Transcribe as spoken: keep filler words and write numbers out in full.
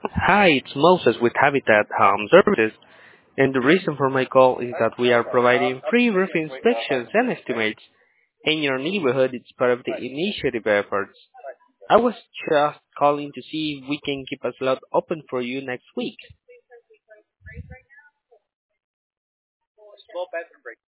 Hi, it's Moses with Habitat Home Services, and the reason for my call is that we are providing free roof inspections and estimates in your neighborhood. It's part of the initiative efforts. I was just calling to see if we can keep a slot open for you next week.